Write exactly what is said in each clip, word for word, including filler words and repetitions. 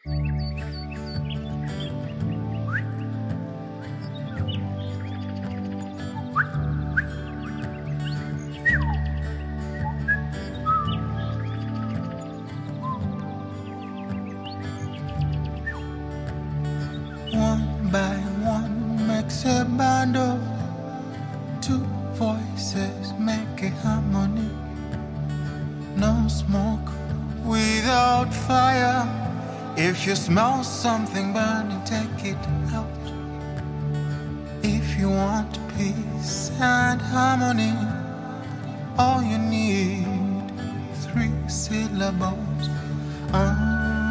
One by one makes a bundle. Two voices make a harmony. No smoke without fire. If you smell something burning, take it out. If you want peace and harmony, all you need, three syllables. Um,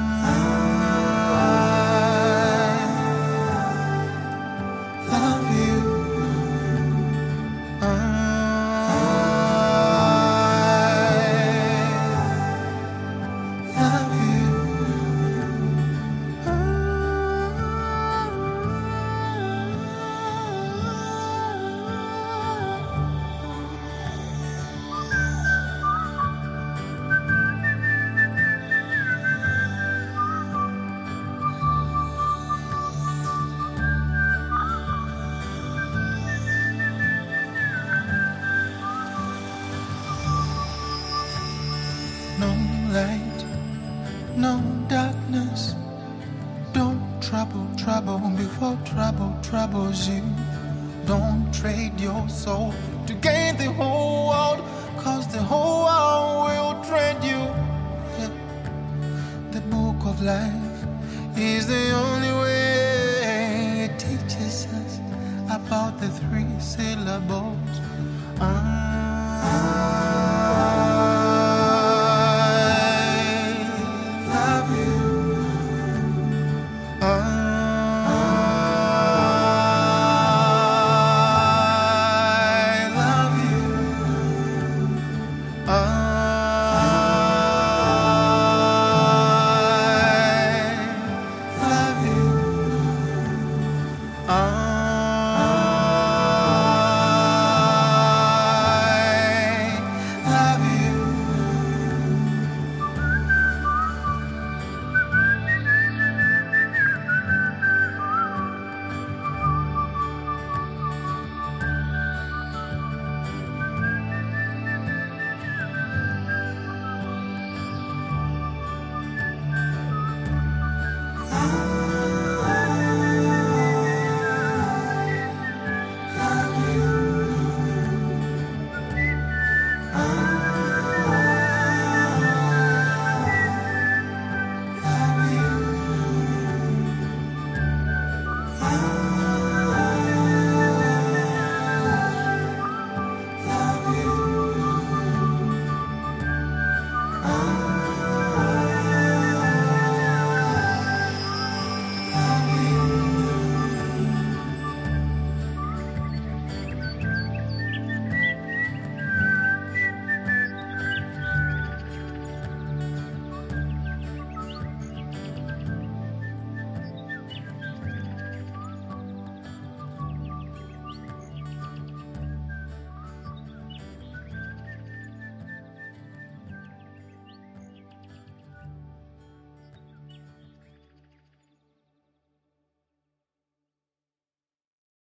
no light, no darkness. Don't trouble trouble before trouble troubles you. Don't trade your soul to gain the whole world, cause the whole world will trade you. Yeah. The book of life is the only way. It teaches us about the three syllables.